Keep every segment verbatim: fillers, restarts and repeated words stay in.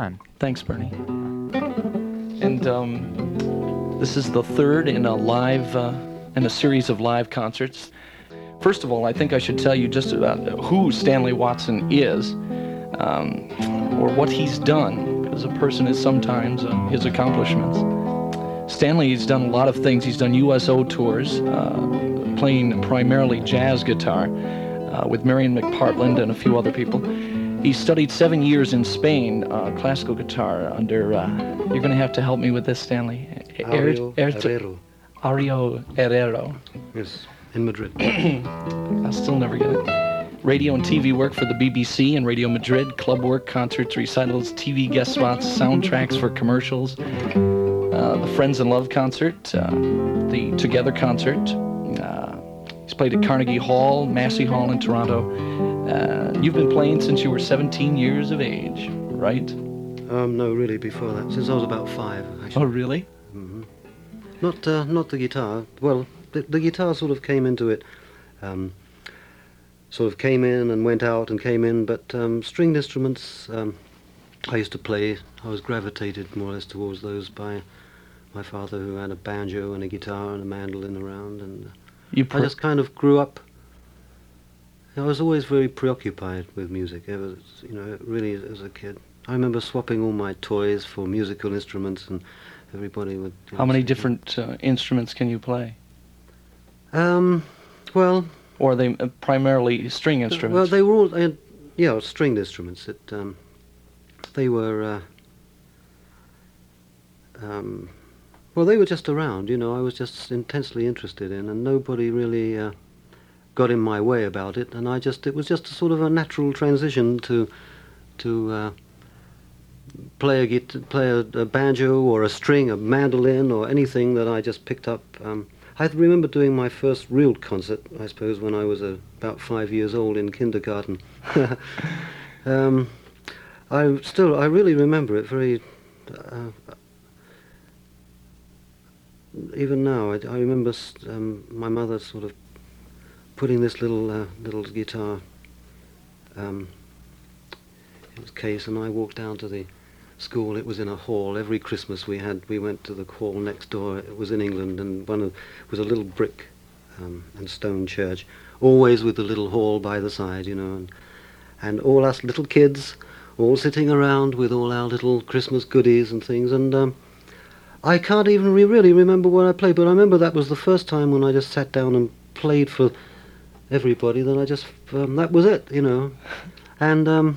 time. Thanks, Bernie. And um, this is the third in a live, uh, in a series of live concerts. First of all, I think I should tell you just about who Stanley Watson is, um, or what he's done, because a person is sometimes uh, his accomplishments. Stanley's done a lot of things. He's done U S O tours, uh, playing primarily jazz guitar uh, with Marion McPartland and a few other people. He studied seven years in Spain, uh, classical guitar under, uh, you're going to have to help me with this, Stanley. Ario Er- er- Herrero. Ario Herrero. Yes, in Madrid. I'll still never get it. Radio and T V work for the B B C and Radio Madrid, club work, concerts, recitals, T V guest spots, soundtracks for commercials, uh, the Friends in Love concert, uh, the Together concert. Uh, he's played at Carnegie Hall, Massey Hall in Toronto. Uh, you've been playing since you were seventeen years of age, right? Um, no, really, before that, since I was about five. Actually. Oh, really? Mm-hmm. Not, uh, not the guitar. Well, the, the guitar sort of came into it. Um, sort of came in and went out and came in, but um, stringed instruments, um, I used to play. I was gravitated more or less towards those by my father, who had a banjo and a guitar and a mandolin around, and uh, You I just kind of grew up. I was always very preoccupied with music, ever, you know, really as a kid. I remember swapping all my toys for musical instruments, and everybody would... You know, How many say, different uh, instruments can you play? Um, well... Or are they uh, primarily string instruments? Well, they were all, uh, yeah, stringed instruments. It, um, they were, uh, um, well, they were just around, you know, I was just intensely interested in, and nobody really uh, got in my way about it, and I just, it was just a sort of a natural transition to, to uh, play a guitar, play a, a banjo or a string, a mandolin or anything that I just picked up. Um, I remember doing my first real concert, I suppose, when I was uh, about five years old in kindergarten. um, I still, I really remember it very. Uh, even now, I, I remember um, my mother sort of putting this little uh, little guitar um, in its case, and I walked down to the school. It was in a hall. Every Christmas we had, we went to the hall next door. It was in England, and one of it was a little brick um, and stone church, always with the little hall by the side, you know, and and all us little kids, all sitting around with all our little Christmas goodies and things. And um, I can't even re- really remember what I played, but I remember that was the first time when I just sat down and played for everybody. That I just um, that was it, you know, and. Um,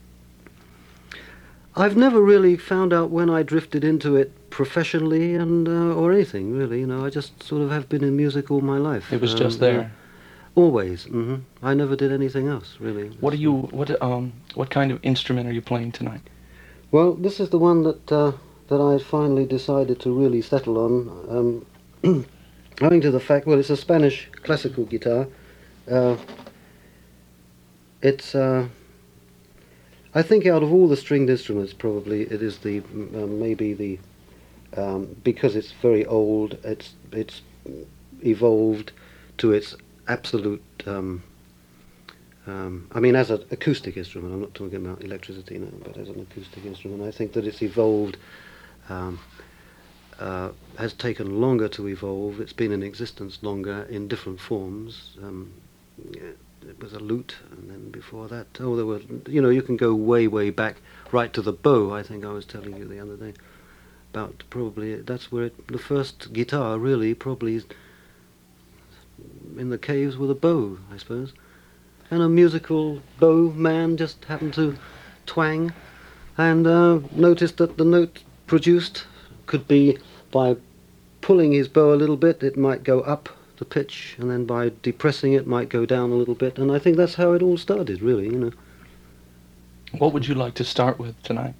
I've never really found out when I drifted into it professionally and uh, or anything really. You know, I just sort of have been in music all my life. It was um, just there. Uh, always. Mm-hmm. I never did anything else really. What are you? What um? What kind of instrument are you playing tonight? Well, this is the one that uh, that I finally decided to really settle on, um, owing to the fact. Well, it's a Spanish classical guitar. Uh, it's. Uh, I think out of all the stringed instruments, probably it is the uh, maybe the um, because it's very old. It's it's evolved to its absolute. Um, um, I mean, as an acoustic instrument, I'm not talking about electricity now, but as an acoustic instrument, I think that it's evolved. Um, uh, has taken longer to evolve. It's been in existence longer in different forms. Um, yeah. It was a lute, and then before that, oh, there were, you know, you can go way, way back, right to the bow. I think I was telling you the other day about probably that's where it, the first guitar really probably is in the caves with a bow, I suppose, and a musical bow man just happened to twang, and uh, noticed that the note produced could be by pulling his bow a little bit, it might go up the pitch, and then by depressing it might go down a little bit, and I think that's how it all started, really, you know. What would you like to start with tonight?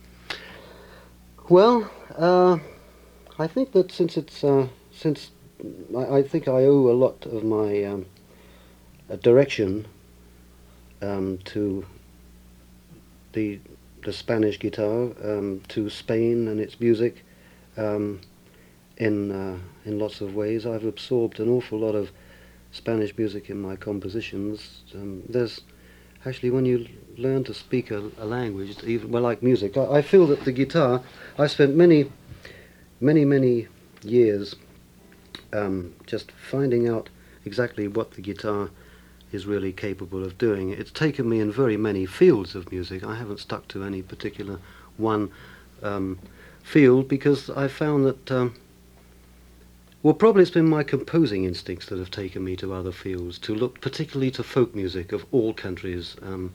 Well, uh, I think that since it's uh, since I, I think I owe a lot of my um, uh, direction um, to the the Spanish guitar, um, to Spain and its music. Um, in uh, in lots of ways. I've absorbed an awful lot of Spanish music in my compositions. Um, there's actually, when you learn to speak a, a language, even well, like music, I, I feel that the guitar. I spent many, many, many years um, just finding out exactly what the guitar is really capable of doing. It's taken me in very many fields of music. I haven't stuck to any particular one um, field because I found that. Um, Well, probably it's been my composing instincts that have taken me to other fields, to look particularly to folk music of all countries. Um,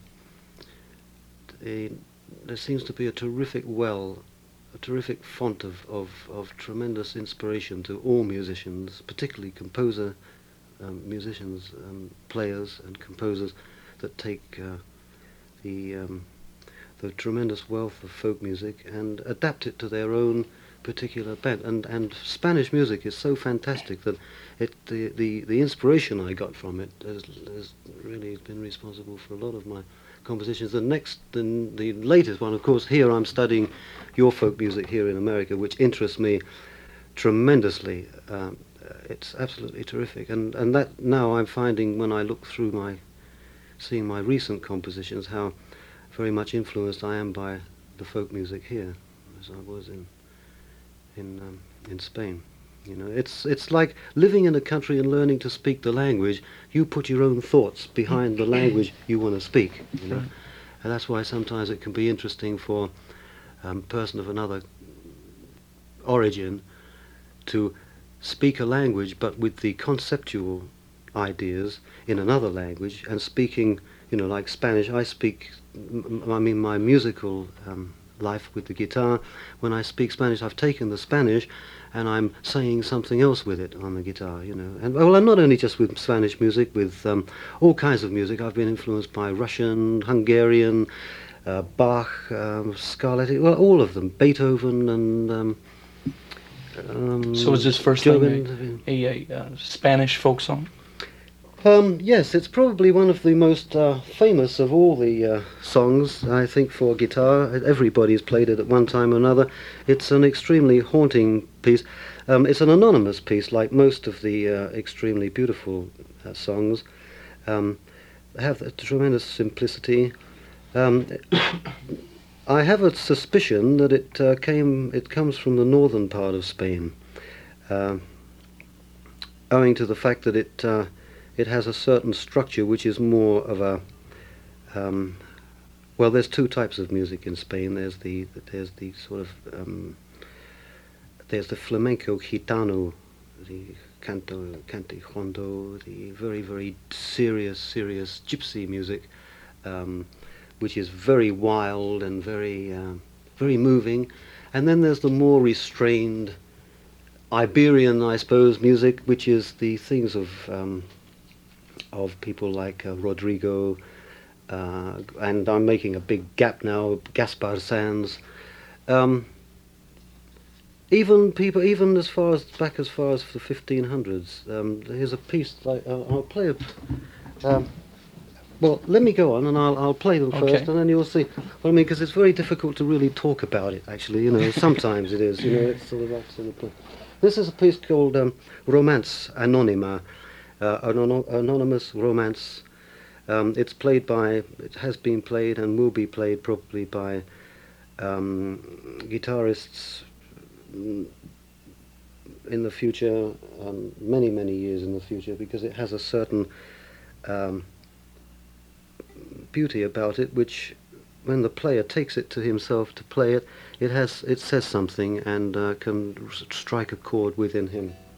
a, there seems to be a terrific well, a terrific font of, of, of tremendous inspiration to all musicians, particularly composer um, musicians, um, players and composers that take uh, the, um, the tremendous wealth of folk music and adapt it to their own particular bent. And and Spanish music is so fantastic that it the the, the inspiration I got from it has, has really been responsible for a lot of my compositions. The next, the, the latest one, of course, here I'm studying your folk music here in America, which interests me tremendously. Um, it's absolutely terrific, and and that now I'm finding when I look through my, seeing my recent compositions, how very much influenced I am by the folk music here, as I was in. in um, in Spain. You know, it's it's like living in a country and learning to speak the language. You put your own thoughts behind the language you want to speak, you know. Right. And that's why sometimes it can be interesting for a um, person of another origin to speak a language but with the conceptual ideas in another language, and speaking, you know, like Spanish. I speak, m- I mean my musical um, life with the guitar. When I speak Spanish, I've taken the Spanish and I'm saying something else with it on the guitar, you know. And well, I'm not only just with Spanish music, with um, all kinds of music. I've been influenced by Russian, Hungarian, uh, Bach, um, Scarlatti, well, all of them, Beethoven, and um, um, So is this first German, thing a, a, a uh, Spanish folk song? Um, yes, it's probably one of the most uh, famous of all the uh, songs, I think, for guitar. Everybody's played it at one time or another. It's an extremely haunting piece. Um, it's an anonymous piece, like most of the uh, extremely beautiful uh, songs. Um, they have a tremendous simplicity. Um, I have a suspicion that it uh, came, it comes from the northern part of Spain, uh, owing to the fact that it uh, it has a certain structure which is more of a um, well, there's two types of music in Spain. There's the there's the sort of um, there's the flamenco gitano, the canto cantijondo, the very very serious serious gypsy music, um, which is very wild and very uh, very moving, and then there's the more restrained Iberian, I suppose, music, which is the things of um, of people like uh, Rodrigo, uh, and I'm making a big gap now, Gaspar Sanz, um, even people, even as far as back as far as the fifteen hundreds. Um, here's a piece. Like, uh, I'll play a. Um, well, let me go on, and I'll I'll play them Okay. first, and then you'll see. Well, I mean, because it's very difficult to really talk about it. Actually, you know, sometimes it is. You know, it's sort of that sort of thing. This is a piece called um, Romance Anonyma. Uh, an anonymous romance. Um, it's played by, it has been played and will be played probably by um, guitarists in the future, um, many, many years in the future, because it has a certain um, beauty about it, which when the player takes it to himself to play it, it has, it says something and uh, can r- strike a chord within him.